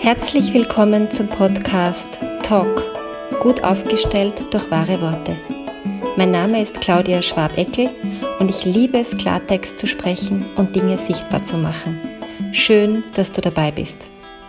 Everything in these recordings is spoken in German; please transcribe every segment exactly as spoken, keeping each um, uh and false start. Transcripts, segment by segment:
Herzlich willkommen zum Podcast Talk, gut aufgestellt durch wahre Worte. Mein Name ist Claudia Schwab-Eckel und ich liebe es, Klartext zu sprechen und Dinge sichtbar zu machen. Schön, dass du dabei bist.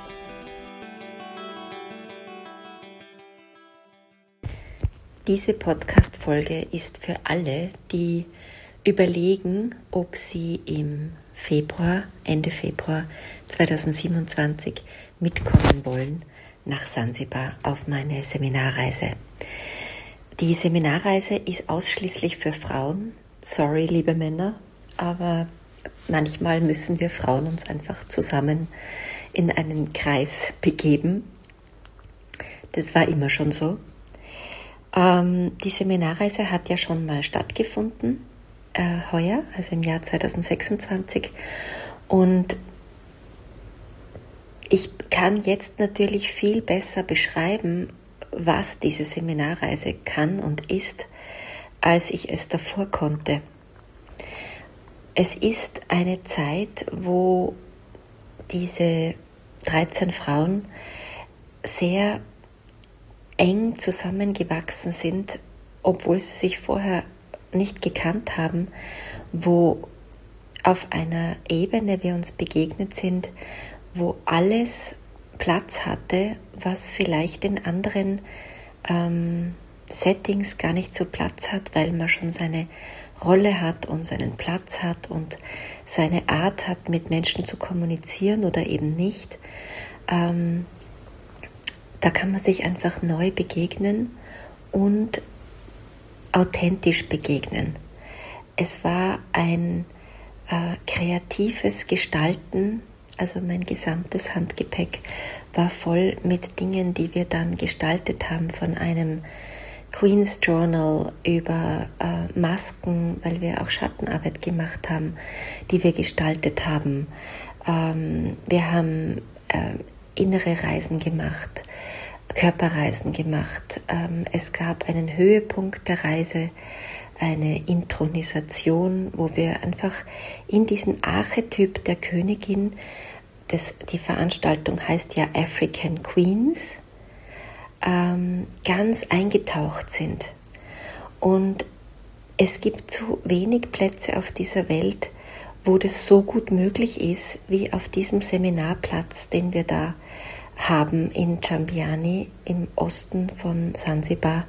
Diese Podcast-Folge ist für alle, die überlegen, ob sie im Februar, Ende Februar zweitausendsiebenundzwanzig mitkommen wollen nach Sansibar auf meine Seminarreise. Die Seminarreise ist ausschließlich für Frauen. Sorry, liebe Männer, aber manchmal müssen wir Frauen uns einfach zusammen in einen Kreis begeben. Das war immer schon so. Ähm, die Seminarreise hat ja schon mal stattgefunden, äh, heuer, also im Jahr zweitausendsechsundzwanzig. Und ich kann jetzt natürlich viel besser beschreiben, was diese Seminarreise kann und ist, als ich es davor konnte. Es ist eine Zeit, wo diese dreizehn Frauen sehr eng zusammengewachsen sind, obwohl sie sich vorher nicht gekannt haben, wo auf einer Ebene wir uns begegnet sind, wo alles Platz hatte, was vielleicht in anderen ähm, Settings gar nicht so Platz hat, weil man schon seine Rolle hat und seinen Platz hat und seine Art hat, mit Menschen zu kommunizieren oder eben nicht. Ähm, da kann man sich einfach neu begegnen und authentisch begegnen. Es war ein äh, kreatives Gestalten. Also mein gesamtes Handgepäck war voll mit Dingen, die wir dann gestaltet haben, von einem Queen's Journal über äh, Masken, weil wir auch Schattenarbeit gemacht haben, die wir gestaltet haben. Ähm, wir haben äh, innere Reisen gemacht, Körperreisen gemacht. Ähm, es gab einen Höhepunkt der Reise, eine Intronisation, wo wir einfach in diesen Archetyp der Königin, das, die Veranstaltung heißt ja African Queens, ähm, ganz eingetaucht sind. Und es gibt so wenig Plätze auf dieser Welt, wo das so gut möglich ist, wie auf diesem Seminarplatz, den wir da haben in Chambiani im Osten von Sansibar.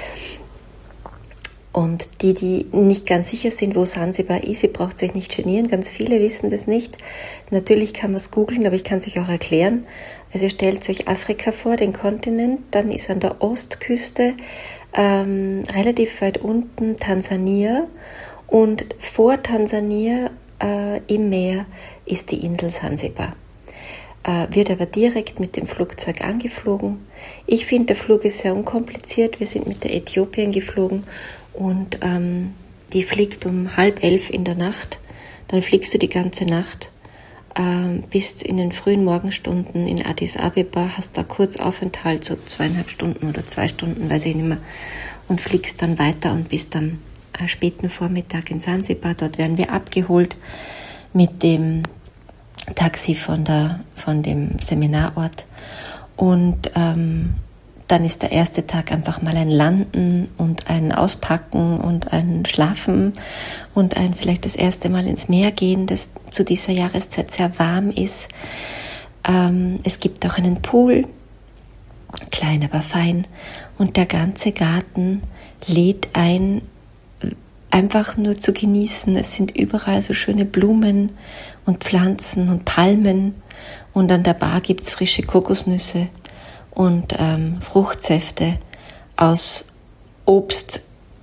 Und die, die nicht ganz sicher sind, wo Sansibar ist, ihr braucht euch nicht genieren, ganz viele wissen das nicht. Natürlich kann man es googeln, aber ich kann es euch auch erklären. Also ihr stellt euch Afrika vor, den Kontinent, dann ist an der Ostküste ähm, relativ weit unten Tansania und vor Tansania äh, im Meer ist die Insel Sansibar. Äh, wird aber direkt mit dem Flugzeug angeflogen. Ich finde, der Flug ist sehr unkompliziert. Wir sind mit der Äthiopien geflogen und ähm, die fliegt um halb elf in der Nacht. Dann fliegst du die ganze Nacht ähm, bis in den frühen Morgenstunden in Addis Abeba, hast da kurz Aufenthalt, so zweieinhalb Stunden oder zwei Stunden, weiß ich nicht mehr, und fliegst dann weiter und bist am äh, späten Vormittag in Sansibar. Dort werden wir abgeholt mit dem Taxi von, der, von dem Seminarort und ähm, dann ist der erste Tag einfach mal ein Landen und ein Auspacken und ein Schlafen und ein vielleicht das erste Mal ins Meer gehen, das zu dieser Jahreszeit sehr warm ist. Ähm, es gibt auch einen Pool, klein aber fein, und der ganze Garten lädt ein, einfach nur zu genießen. Es sind überall so schöne Blumen und Pflanzen und Palmen und an der Bar gibt es frische Kokosnüsse und ähm, Fruchtsäfte aus Obst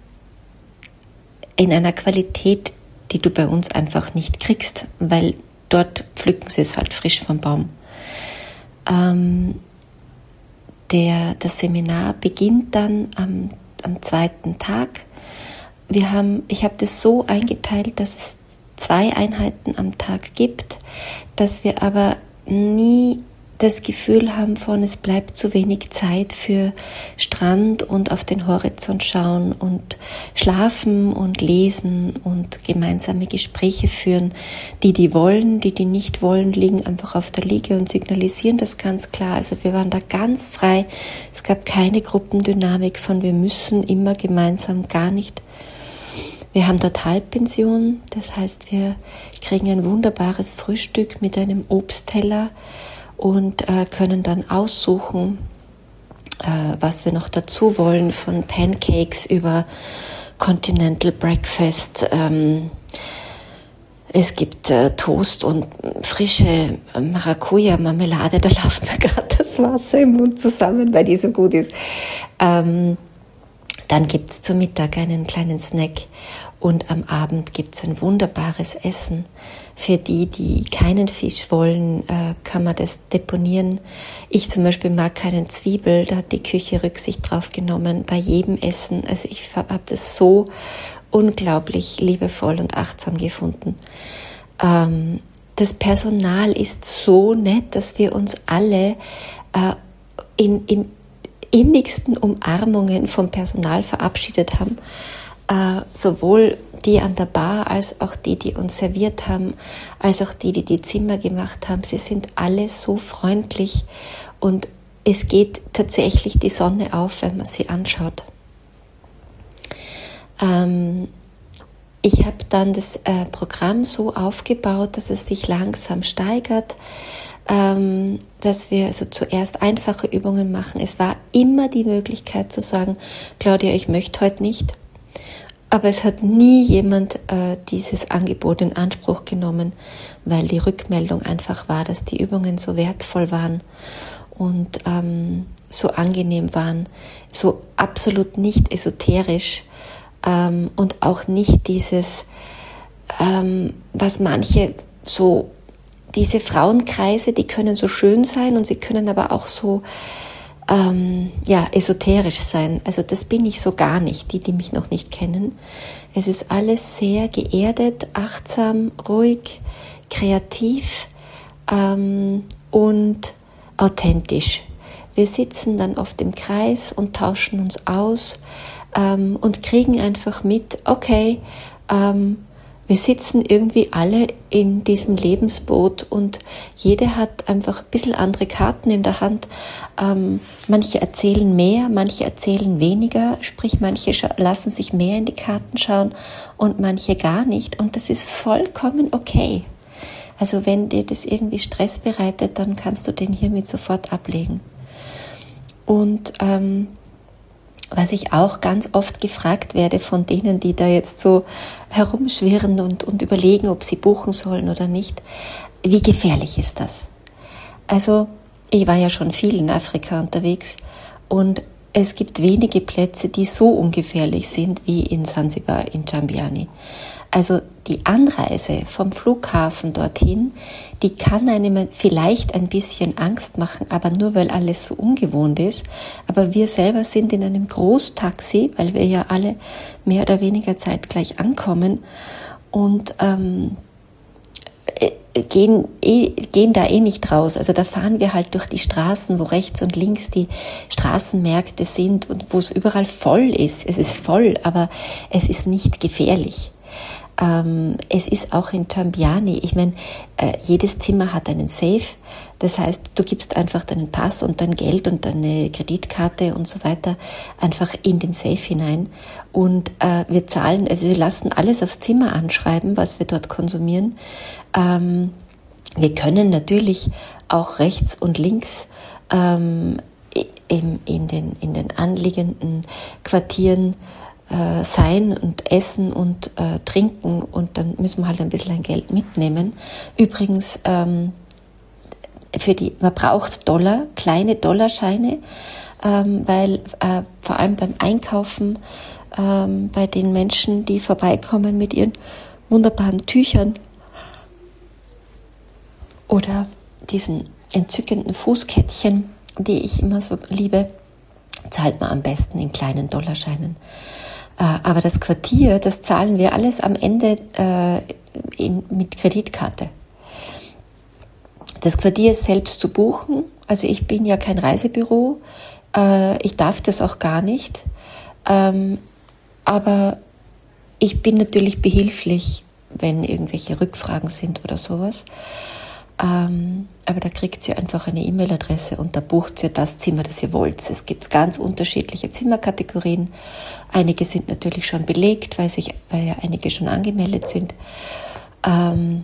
in einer Qualität, die du bei uns einfach nicht kriegst, weil dort pflücken sie es halt frisch vom Baum. Ähm, der, das Seminar beginnt dann am, am zweiten Tag. Wir haben, ich habe das so eingeteilt, dass es zwei Einheiten am Tag gibt, dass wir aber nie das Gefühl haben von, es bleibt zu wenig Zeit für Strand und auf den Horizont schauen und schlafen und lesen und gemeinsame Gespräche führen. Die, die wollen, die, die nicht wollen, liegen einfach auf der Liege und signalisieren das ganz klar. Also wir waren da ganz frei. Es gab keine Gruppendynamik von wir müssen immer gemeinsam, gar nicht. Wir haben dort Halbpension, das heißt, wir kriegen ein wunderbares Frühstück mit einem Obstteller und äh, können dann aussuchen, äh, was wir noch dazu wollen, von Pancakes über Continental Breakfast. Ähm, es gibt äh, Toast und frische Maracuja-Marmelade, da läuft mir gerade das Wasser im Mund zusammen, weil die so gut ist. Ähm, dann gibt es zum Mittag einen kleinen Snack und am Abend gibt es ein wunderbares Essen. Für die, die keinen Fisch wollen, äh, kann man das deponieren. Ich zum Beispiel mag keinen Zwiebel, da hat die Küche Rücksicht drauf genommen bei jedem Essen. Also ich habe das so unglaublich liebevoll und achtsam gefunden. Ähm, das Personal ist so nett, dass wir uns alle äh, in, in innigsten Umarmungen vom Personal verabschiedet haben. Äh, sowohl die an der Bar, als auch die, die uns serviert haben, als auch die, die die Zimmer gemacht haben. Sie sind alle so freundlich und es geht tatsächlich die Sonne auf, wenn man sie anschaut. Ähm, ich habe dann das äh, Programm so aufgebaut, dass es sich langsam steigert, ähm, dass wir also zuerst einfache Übungen machen. Es war immer die Möglichkeit zu sagen, Claudia, ich möchte heute nicht. Aber es hat nie jemand äh, dieses Angebot in Anspruch genommen, weil die Rückmeldung einfach war, dass die Übungen so wertvoll waren und ähm, so angenehm waren, so absolut nicht esoterisch ähm, und auch nicht dieses, ähm, was manche so, diese Frauenkreise, die können so schön sein und sie können aber auch so Ähm, ja, esoterisch sein. Also das bin ich so gar nicht, die, die mich noch nicht kennen. Es ist alles sehr geerdet, achtsam, ruhig, kreativ ähm, und authentisch. Wir sitzen dann oft im Kreis und tauschen uns aus ähm, und kriegen einfach mit, okay, ähm, wir sitzen irgendwie alle in diesem Lebensboot und jeder hat einfach ein bisschen andere Karten in der Hand. Ähm, manche erzählen mehr, manche erzählen weniger, sprich manche scha- lassen sich mehr in die Karten schauen und manche gar nicht. Und das ist vollkommen okay. Also wenn dir das irgendwie Stress bereitet, dann kannst du den hiermit sofort ablegen. Und ähm, was ich auch ganz oft gefragt werde von denen, die da jetzt so herumschwirren und, und überlegen, ob sie buchen sollen oder nicht, wie gefährlich ist das? Also ich war ja schon viel in Afrika unterwegs und es gibt wenige Plätze, die so ungefährlich sind wie in Sansibar, in Jambiani. Also die Anreise vom Flughafen dorthin, die kann einem vielleicht ein bisschen Angst machen, aber nur weil alles so ungewohnt ist. Aber wir selber sind in einem Großtaxi, weil wir ja alle mehr oder weniger zeitgleich ankommen und ähm, gehen, eh, gehen da eh nicht raus. Also da fahren wir halt durch die Straßen, wo rechts und links die Straßenmärkte sind und wo es überall voll ist. Es ist voll, aber es ist nicht gefährlich. Ähm, es ist auch in Jambiani, ich meine, äh, jedes Zimmer hat einen Safe, das heißt, du gibst einfach deinen Pass und dein Geld und deine Kreditkarte und so weiter einfach in den Safe hinein und äh, wir zahlen, also wir lassen alles aufs Zimmer anschreiben, was wir dort konsumieren. Ähm, wir können natürlich auch rechts und links ähm, in, in, den, in den anliegenden Quartieren Äh, sein und essen und äh, trinken und dann müssen wir halt ein bisschen ein Geld mitnehmen. Übrigens, ähm, für die, man braucht Dollar, kleine Dollarscheine, ähm, weil äh, vor allem beim Einkaufen ähm, bei den Menschen, die vorbeikommen mit ihren wunderbaren Tüchern oder diesen entzückenden Fußkettchen, die ich immer so liebe, zahlt man am besten in kleinen Dollarscheinen. Aber das Quartier, das zahlen wir alles am Ende äh, in, mit Kreditkarte. Das Quartier ist selbst zu buchen. Also ich bin ja kein Reisebüro. Äh, ich darf das auch gar nicht. Ähm, aber ich bin natürlich behilflich, wenn irgendwelche Rückfragen sind oder sowas. Ähm, aber da kriegt ihr einfach eine E-Mail-Adresse und da bucht ihr das Zimmer, das ihr wollt. Es gibt ganz unterschiedliche Zimmerkategorien. Einige sind natürlich schon belegt, weil, sich, weil ja einige schon angemeldet sind. Ähm,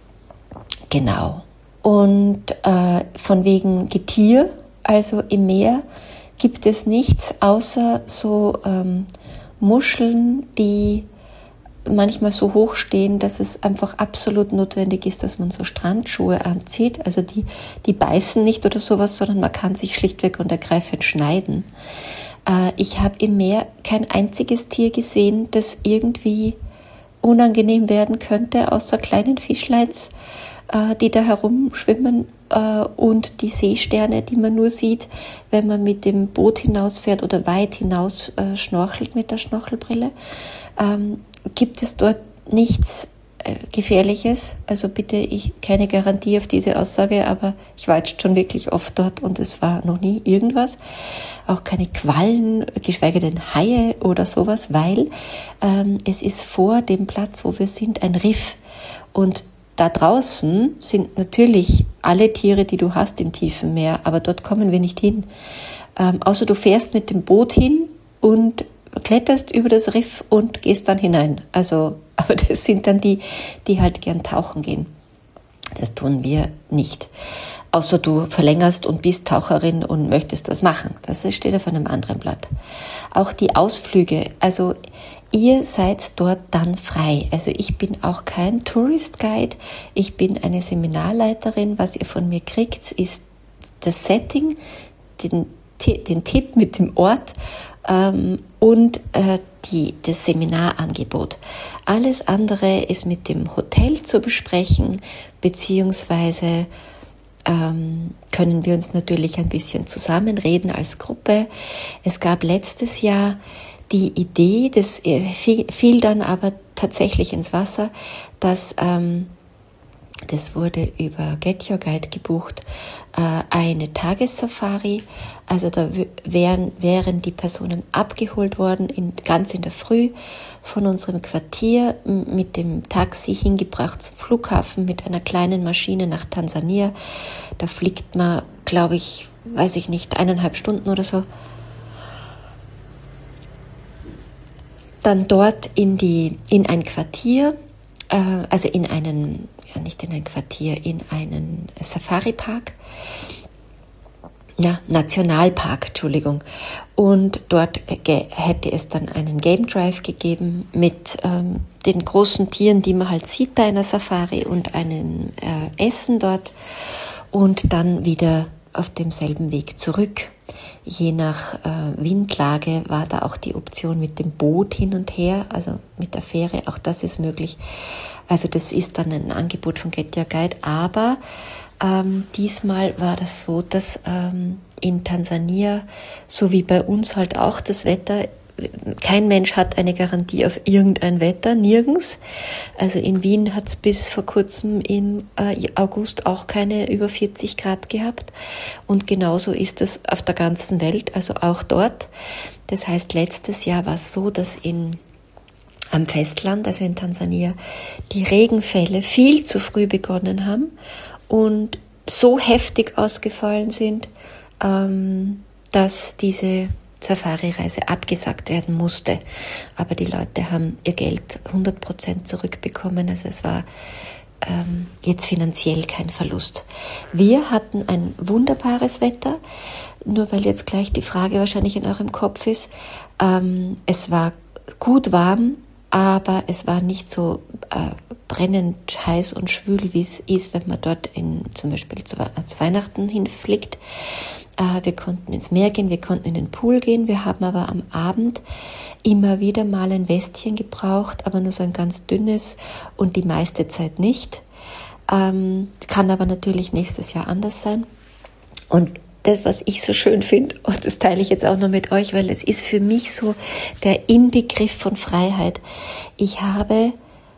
genau. Und äh, von wegen Getier, also im Meer, gibt es nichts außer so ähm, Muscheln, die manchmal so hoch stehen, dass es einfach absolut notwendig ist, dass man so Strandschuhe anzieht. Also die, die beißen nicht oder sowas, sondern man kann sich schlichtweg und ergreifend schneiden. Äh, ich habe im Meer kein einziges Tier gesehen, das irgendwie unangenehm werden könnte, außer kleinen Fischleins, äh, die da herumschwimmen äh, und die Seesterne, die man nur sieht, wenn man mit dem Boot hinausfährt oder weit hinaus äh, schnorchelt mit der Schnorchelbrille. Ähm, gibt es dort nichts äh, Gefährliches. Also bitte, ich keine Garantie auf diese Aussage, aber ich war jetzt schon wirklich oft dort und es war noch nie irgendwas. Auch keine Quallen, geschweige denn Haie oder sowas, weil ähm, es ist vor dem Platz, wo wir sind, ein Riff. Und da draußen sind natürlich alle Tiere, die du hast im tiefen Meer, aber dort kommen wir nicht hin. Ähm, außer du fährst mit dem Boot hin und kletterst über das Riff und gehst dann hinein. Also, aber das sind dann die, die halt gern tauchen gehen. Das tun wir nicht. Außer du verlängerst und bist Taucherin und möchtest das machen. Das steht auf einem anderen Blatt. Auch die Ausflüge, also ihr seid dort dann frei. Also ich bin auch kein Tourist Guide. Ich bin eine Seminarleiterin. Was ihr von mir kriegt, ist das Setting, den, den Tipp mit dem Ort, Ähm, und äh, die, das Seminarangebot. Alles andere ist mit dem Hotel zu besprechen, beziehungsweise ähm, können wir uns natürlich ein bisschen zusammenreden als Gruppe. Es gab letztes Jahr die Idee, das fiel, fiel dann aber tatsächlich ins Wasser, dass ähm, das wurde über Get Your Guide gebucht, äh, eine Tagessafari. Also da wären, wären die Personen abgeholt worden, in, ganz in der Früh von unserem Quartier, m- mit dem Taxi hingebracht zum Flughafen, mit einer kleinen Maschine nach Tansania. Da fliegt man, glaube ich, weiß ich nicht, eineinhalb Stunden oder so. Dann dort in, die, in ein Quartier, also in einen, ja nicht in ein Quartier, in einen Safari-Park, ja, Nationalpark, Entschuldigung. Und dort ge- hätte es dann einen Game Drive gegeben mit ähm, den großen Tieren, die man halt sieht bei einer Safari und einem äh, Essen dort und dann wieder auf demselben Weg zurück. Je nach äh, Windlage war da auch die Option mit dem Boot hin und her, also mit der Fähre, auch das ist möglich. Also das ist dann ein Angebot von Get Your Guide, aber ähm, diesmal war das so, dass ähm, in Tansania, so wie bei uns halt auch das Wetter, kein Mensch hat eine Garantie auf irgendein Wetter, nirgends. Also in Wien hat es bis vor kurzem im äh, August auch keine über vierzig Grad gehabt. Und genauso ist es auf der ganzen Welt, also auch dort. Das heißt, letztes Jahr war es so, dass in, am Festland, also in Tansania, die Regenfälle viel zu früh begonnen haben und so heftig ausgefallen sind, ähm, dass diese Safari-Reise abgesagt werden musste. Aber die Leute haben ihr Geld hundert Prozent zurückbekommen. Also es war ähm, jetzt finanziell kein Verlust. Wir hatten ein wunderbares Wetter, nur weil jetzt gleich die Frage wahrscheinlich in eurem Kopf ist. Ähm, es war gut warm, aber es war nicht so äh, brennend heiß und schwül, wie es ist, wenn man dort in, zum Beispiel zu, zu Weihnachten hinfliegt. Wir konnten ins Meer gehen, wir konnten in den Pool gehen. Wir haben aber am Abend immer wieder mal ein Westchen gebraucht, aber nur so ein ganz dünnes und die meiste Zeit nicht. Ähm, kann aber natürlich nächstes Jahr anders sein. Und das, was ich so schön finde, und das teile ich jetzt auch noch mit euch, weil es ist für mich so der Inbegriff von Freiheit. Ich habe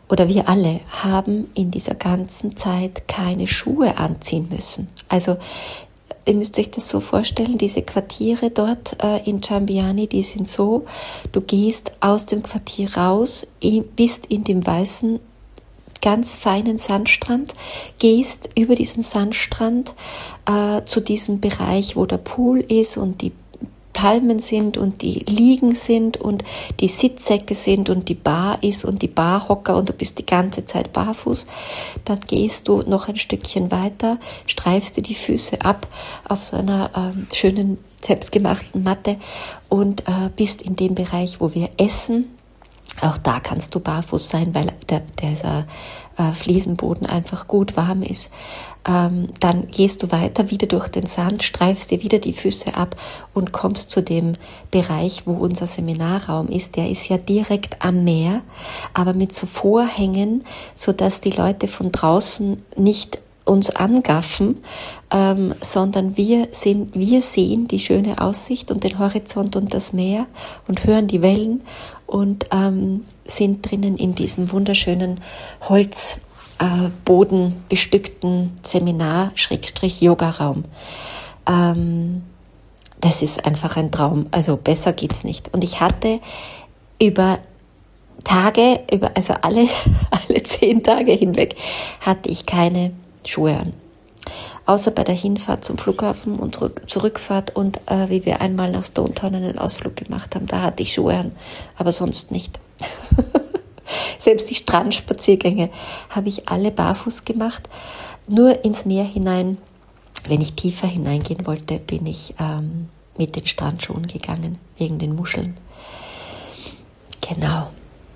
oder wir alle haben in dieser ganzen Zeit keine Schuhe anziehen müssen. Also ihr müsst euch das so vorstellen, diese Quartiere dort äh, in Ciambiani, die sind so, du gehst aus dem Quartier raus, bist in dem weißen, ganz feinen Sandstrand, gehst über diesen Sandstrand äh, zu diesem Bereich, wo der Pool ist und die Palmen sind und die Liegen sind und die Sitzsäcke sind und die Bar ist und die Barhocker und du bist die ganze Zeit barfuß. Dann gehst du noch ein Stückchen weiter, streifst dir die Füße ab auf so einer ähm, schönen, selbstgemachten Matte und äh, bist in dem Bereich, wo wir essen. Auch da kannst du barfuß sein, weil der, dieser äh, Fliesenboden einfach gut warm ist. Ähm, dann gehst du weiter wieder durch den Sand, streifst dir wieder die Füße ab und kommst zu dem Bereich, wo unser Seminarraum ist. Der ist ja direkt am Meer, aber mit so Vorhängen, sodass die Leute von draußen nicht uns angaffen, ähm, sondern wir, sind, wir sehen die schöne Aussicht und den Horizont und das Meer und hören die Wellen und ähm, sind drinnen in diesem wunderschönen Holzboden äh, bestückten Seminar-Yoga-Raum. Ähm, das ist einfach ein Traum, also besser geht's nicht. Und ich hatte über Tage, über also alle, alle zehn Tage hinweg, hatte ich keine Schuhe an. Außer bei der Hinfahrt zum Flughafen und zurück, Zurückfahrt und äh, wie wir einmal nach Stone Town einen Ausflug gemacht haben, da hatte ich Schuhe an, aber sonst nicht. Selbst die Strandspaziergänge habe ich alle barfuß gemacht. Nur ins Meer hinein, wenn ich tiefer hineingehen wollte, bin ich ähm, mit den Strandschuhen gegangen, wegen den Muscheln. Genau.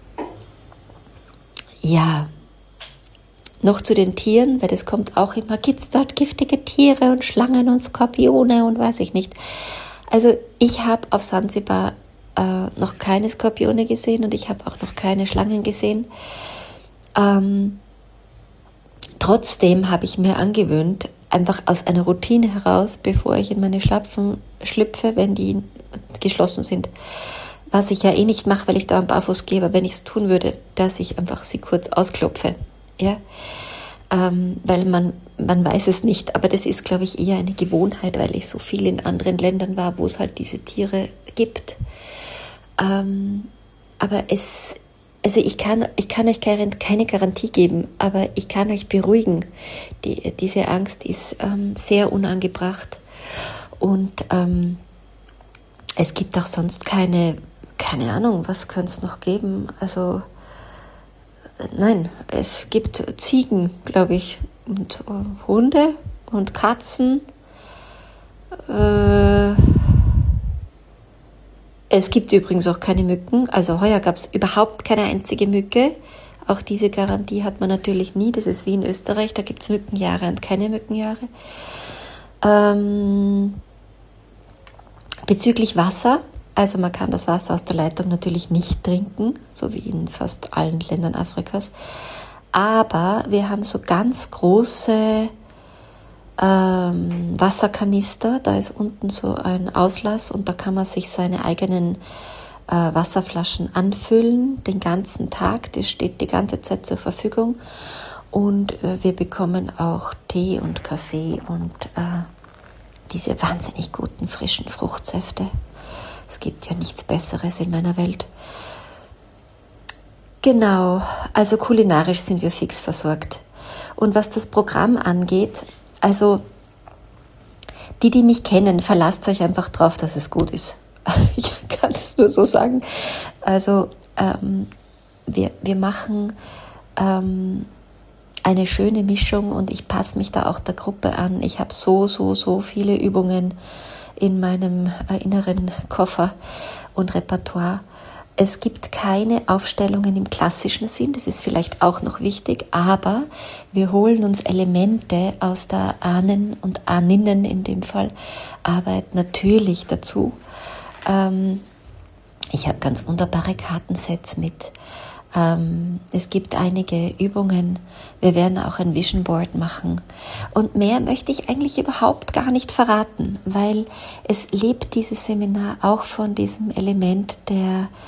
Ja. Noch zu den Tieren, weil das kommt auch immer, gibt es dort giftige Tiere und Schlangen und Skorpione und weiß ich nicht. Also ich habe auf Sansibar äh, noch keine Skorpione gesehen und ich habe auch noch keine Schlangen gesehen. Ähm, trotzdem habe ich mir angewöhnt, einfach aus einer Routine heraus, bevor ich in meine Schlapfen schlüpfe, wenn die geschlossen sind, was ich ja eh nicht mache, weil ich da am Barfuß gehe, aber wenn ich es tun würde, dass ich einfach sie kurz ausklopfe. Ja, ähm, weil man, man weiß es nicht, aber das ist, glaube ich, eher eine Gewohnheit, weil ich so viel in anderen Ländern war, wo es halt diese Tiere gibt. Ähm, aber es, also ich kann, ich kann euch keine Garantie geben, aber ich kann euch beruhigen. Die, diese Angst ist ähm, sehr unangebracht und ähm, es gibt auch sonst keine, keine Ahnung, was könnte es noch geben, also nein, es gibt Ziegen, glaube ich, und äh, Hunde und Katzen. Äh, es gibt übrigens auch keine Mücken. Also heuer gab es überhaupt keine einzige Mücke. Auch diese Garantie hat man natürlich nie. Das ist wie in Österreich, da gibt es Mückenjahre und keine Mückenjahre. Ähm, bezüglich Wasser. Also man kann das Wasser aus der Leitung natürlich nicht trinken, so wie in fast allen Ländern Afrikas. Aber wir haben so ganz große ähm, Wasserkanister. Da ist unten so ein Auslass und da kann man sich seine eigenen äh, Wasserflaschen anfüllen, den ganzen Tag. Das steht die ganze Zeit zur Verfügung. Und äh, wir bekommen auch Tee und Kaffee und äh, diese wahnsinnig guten frischen Fruchtsäfte. Es gibt ja nichts Besseres in meiner Welt. Genau, also kulinarisch sind wir fix versorgt. Und was das Programm angeht, also die, die mich kennen, verlasst euch einfach drauf, dass es gut ist. Ich kann es nur so sagen. Also ähm, wir, wir machen ähm, eine schöne Mischung und ich passe mich da auch der Gruppe an. Ich habe so, so, so viele Übungen in meinem äh, inneren Koffer und Repertoire. Es gibt keine Aufstellungen im klassischen Sinn, das ist vielleicht auch noch wichtig, aber wir holen uns Elemente aus der Ahnen- und Ahninnen in dem Fall Arbeit natürlich dazu. Ähm, ich habe ganz wunderbare Kartensets mit. Ähm, es gibt einige Übungen. Wir werden auch ein Vision Board machen. Und mehr möchte ich eigentlich überhaupt gar nicht verraten, weil es lebt dieses Seminar auch von diesem Element der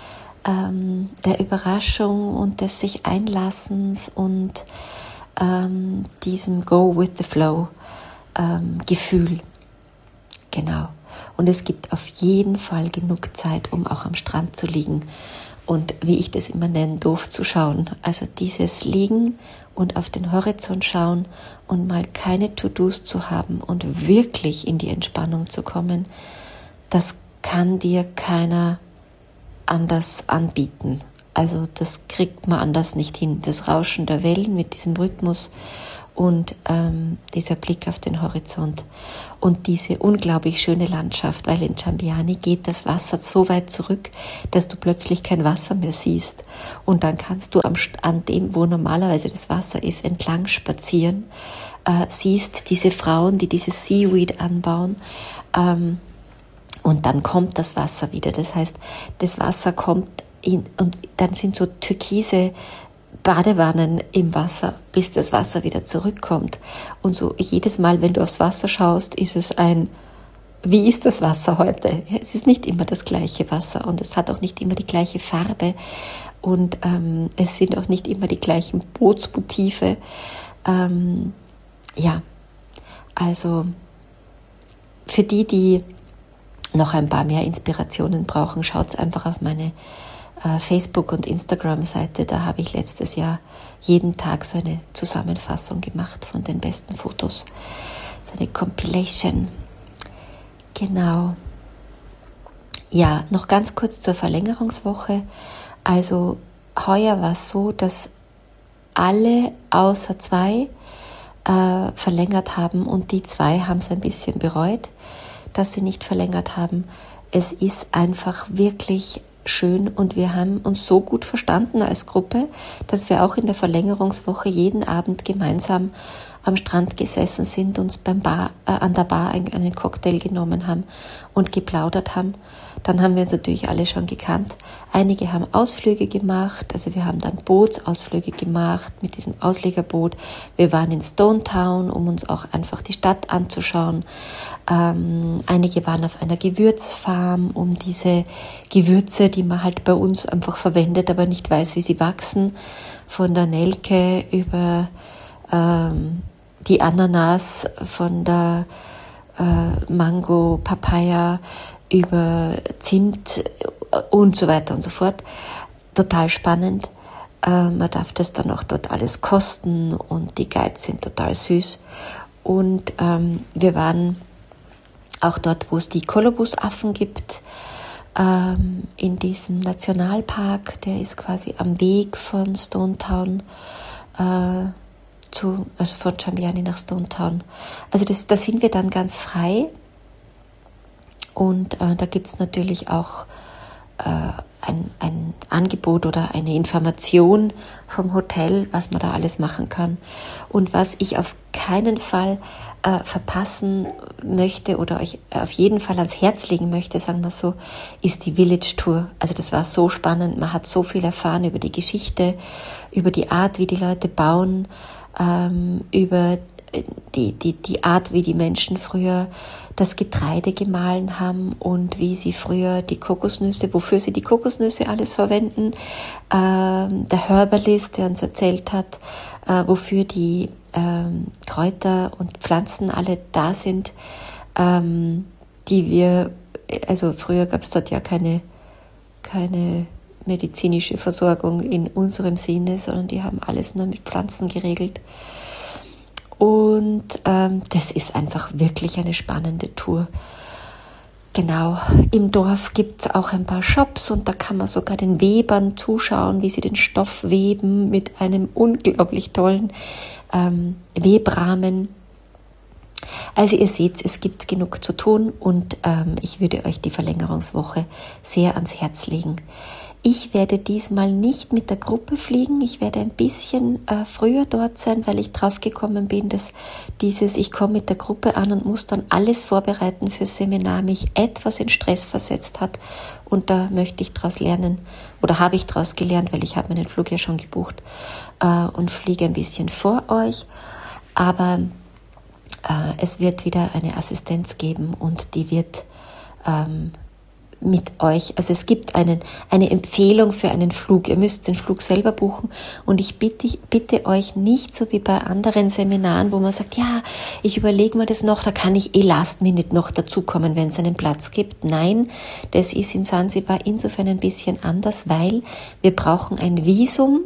ähm, der Überraschung und des sich Einlassens und ähm, diesem Go with the Flow ähm, Gefühl. Genau. Und es gibt auf jeden Fall genug Zeit, um auch am Strand zu liegen und, wie ich das immer nenne, doof zu schauen. Also dieses Liegen und auf den Horizont schauen und mal keine To-Dos zu haben und wirklich in die Entspannung zu kommen, das kann dir keiner anders anbieten. Also das kriegt man anders nicht hin. Das Rauschen der Wellen mit diesem Rhythmus und ähm, dieser Blick auf den Horizont und diese unglaublich schöne Landschaft, weil in Ciampiani geht das Wasser so weit zurück, dass du plötzlich kein Wasser mehr siehst und dann kannst du am, an dem, wo normalerweise das Wasser ist, entlang spazieren, äh, siehst diese Frauen, die dieses Seaweed anbauen, ähm, und dann kommt das Wasser wieder. Das heißt, das Wasser kommt in, und dann sind so türkise Badewannen im Wasser, bis das Wasser wieder zurückkommt. Und so jedes Mal, wenn du aufs Wasser schaust, ist es ein, wie ist das Wasser heute? Es ist nicht immer das gleiche Wasser und es hat auch nicht immer die gleiche Farbe und ähm, es sind auch nicht immer die gleichen Bootsmotive. Ähm, ja, also für die, die noch ein paar mehr Inspirationen brauchen, schaut einfach auf meine Facebook- und Instagram-Seite, da habe ich letztes Jahr jeden Tag so eine Zusammenfassung gemacht von den besten Fotos. So eine Compilation. Genau. Ja, noch ganz kurz zur Verlängerungswoche. Also heuer war es so, dass alle außer zwei äh, verlängert haben und die zwei haben es ein bisschen bereut, dass sie nicht verlängert haben. Es ist einfach wirklich schön und wir haben uns so gut verstanden als Gruppe, dass wir auch in der Verlängerungswoche jeden Abend gemeinsam am Strand gesessen sind, uns beim Bar, äh, an der Bar einen, einen Cocktail genommen haben und geplaudert haben. Dann haben wir uns natürlich alle schon gekannt. Einige haben Ausflüge gemacht, also wir haben dann Bootsausflüge gemacht mit diesem Auslegerboot. Wir waren in Stone Town, um uns auch einfach die Stadt anzuschauen. Ähm, einige waren auf einer Gewürzfarm, um diese Gewürze, die man halt bei uns einfach verwendet, aber nicht weiß, wie sie wachsen, von der Nelke über ähm, die Ananas, von der äh, Mango, Papaya, über Zimt und so weiter und so fort. Total spannend. Äh, man darf das dann auch dort alles kosten und die Guides sind total süß. Und ähm, wir waren auch dort, wo es die Kolobusaffen gibt, ähm, in diesem Nationalpark. Der ist quasi am Weg von Stone Town äh, zu, also von Ciampiani nach Stone Town. Also das, da sind wir dann ganz frei. Und äh, da gibt es natürlich auch äh, ein, ein Angebot oder eine Information vom Hotel, was man da alles machen kann. Und was ich auf keinen Fall äh, verpassen möchte oder euch auf jeden Fall ans Herz legen möchte, sagen wir so, ist die Village Tour. Also das war so spannend. Man hat so viel erfahren über die Geschichte, über die Art, wie die Leute bauen, ähm, über Die, die, die Art, wie die Menschen früher das Getreide gemahlen haben und wie sie früher die Kokosnüsse, wofür sie die Kokosnüsse alles verwenden. Ähm, der Herbalist, der uns erzählt hat, äh, wofür die ähm, Kräuter und Pflanzen alle da sind, ähm, die wir, also früher gab es dort ja keine, keine medizinische Versorgung in unserem Sinne, sondern die haben alles nur mit Pflanzen geregelt. Und ähm, das ist einfach wirklich eine spannende Tour. Genau, im Dorf gibt es auch ein paar Shops und da kann man sogar den Webern zuschauen, wie sie den Stoff weben mit einem unglaublich tollen ähm, Webrahmen. Also ihr seht, es gibt genug zu tun und ähm, ich würde euch die Verlängerungswoche sehr ans Herz legen. Ich werde diesmal nicht mit der Gruppe fliegen. Ich werde ein bisschen äh, früher dort sein, weil ich drauf gekommen bin, dass dieses ich komme mit der Gruppe an und muss dann alles vorbereiten fürs Seminar mich etwas in Stress versetzt hat. Und da möchte ich daraus lernen oder habe ich daraus gelernt, weil ich habe meinen Flug ja schon gebucht äh, und fliege ein bisschen vor euch. Aber äh, es wird wieder eine Assistenz geben und die wird ähm, mit euch, also es gibt einen, eine Empfehlung für einen Flug. Ihr müsst den Flug selber buchen und ich bitte, bitte euch nicht so wie bei anderen Seminaren, wo man sagt, ja, ich überlege mir das noch, da kann ich eh last minute noch dazukommen, wenn es einen Platz gibt. Nein, das ist in Sansibar insofern ein bisschen anders, weil wir brauchen ein Visum.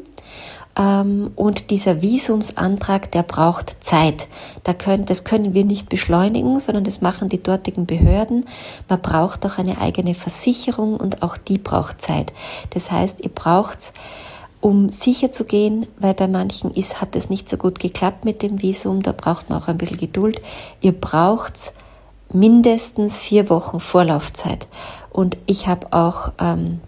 Und dieser Visumsantrag, der braucht Zeit. Da können, das können wir nicht beschleunigen, sondern das machen die dortigen Behörden. Man braucht auch eine eigene Versicherung und auch die braucht Zeit. Das heißt, ihr braucht's, um sicher zu gehen, weil bei manchen ist, hat es nicht so gut geklappt mit dem Visum, da braucht man auch ein bisschen Geduld. Ihr braucht's mindestens vier Wochen Vorlaufzeit. Und ich habe auch ähm,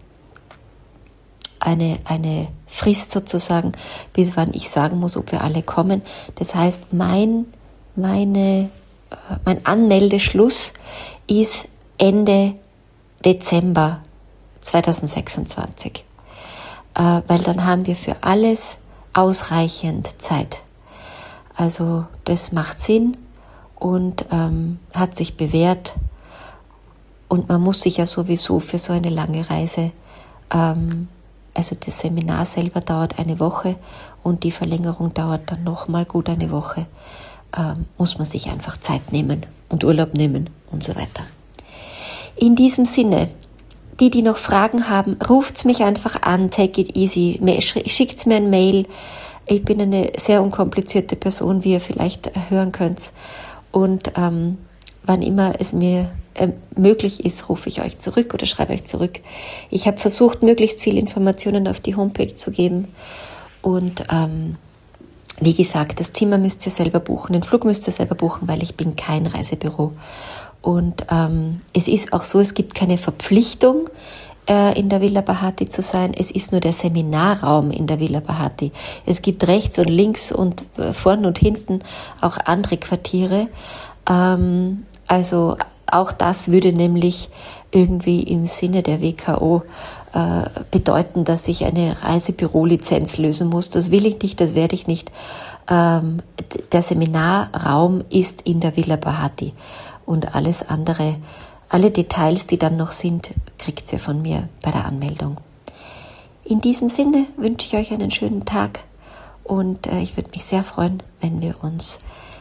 eine, eine Frist sozusagen, bis wann ich sagen muss, ob wir alle kommen. Das heißt, mein, meine, mein Anmeldeschluss ist Ende Dezember zweitausendsechsundzwanzig, äh, weil dann haben wir für alles ausreichend Zeit. Also das macht Sinn und ähm, hat sich bewährt und man muss sich ja sowieso für so eine lange Reise ähm, Also das Seminar selber dauert eine Woche und die Verlängerung dauert dann nochmal gut eine Woche. Ähm, muss man sich einfach Zeit nehmen und Urlaub nehmen und so weiter. In diesem Sinne, die, die noch Fragen haben, ruft's mich einfach an, take it easy, schickt's mir ein Mail. Ich bin eine sehr unkomplizierte Person, wie ihr vielleicht hören könnt. Und ähm, wann immer es mir äh, möglich ist, rufe ich euch zurück oder schreibe euch zurück. Ich habe versucht, möglichst viele Informationen auf die Homepage zu geben. Und ähm, wie gesagt, das Zimmer müsst ihr selber buchen, den Flug müsst ihr selber buchen, weil ich bin kein Reisebüro. Und ähm, es ist auch so, es gibt keine Verpflichtung, äh, in der Villa Bhatti zu sein. Es ist nur der Seminarraum in der Villa Bhatti. Es gibt rechts und links und äh, vorn und hinten auch andere Quartiere. Ähm, also auch das würde nämlich irgendwie im Sinne der W K O äh, bedeuten, dass ich eine Reisebürolizenz lösen muss. Das will ich nicht, das werde ich nicht. Ähm, der Seminarraum ist in der Villa Bhatti und alles andere, alle Details, die dann noch sind, kriegt ihr von mir bei der Anmeldung. In diesem Sinne wünsche ich euch einen schönen Tag und äh, ich würde mich sehr freuen, wenn wir uns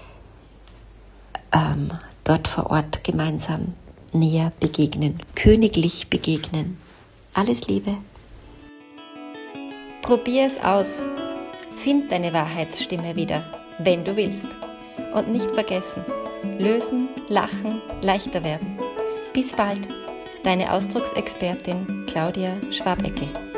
ähm, dort vor Ort gemeinsam näher begegnen, königlich begegnen. Alles Liebe. Probier es aus. Find deine Wahrheitsstimme wieder, wenn du willst. Und nicht vergessen, lösen, lachen, leichter werden. Bis bald, deine Ausdrucksexpertin Claudia Schwabeckel.